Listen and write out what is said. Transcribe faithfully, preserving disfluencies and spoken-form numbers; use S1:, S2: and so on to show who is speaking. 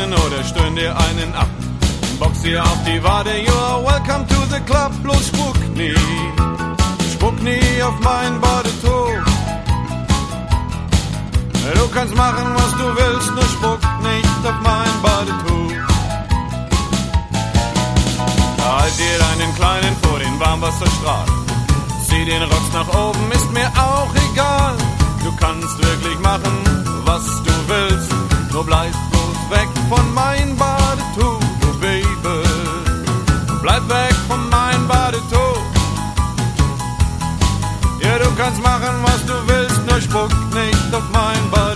S1: Schultern oder stöhn dir einen ab. Box dir auf die Wade, you're welcome to the club. Bloß spuck nie, spuck nie auf mein Badetuch. Du kannst machen, was du willst, nur spuck nicht auf mein Badetuch. Halt dir deinen Kleinen vor den Warmwasserstrahl. Zieh den Rocks nach oben, ist mir auch egal. Du kannst wirklich machen, was du willst, nur bleib bloß weg von mein Badetuch, du Baby. Bleib weg von mein Badetuch. Ja, du kannst machen, was du willst, nur spuck nicht auf mein Badetuch.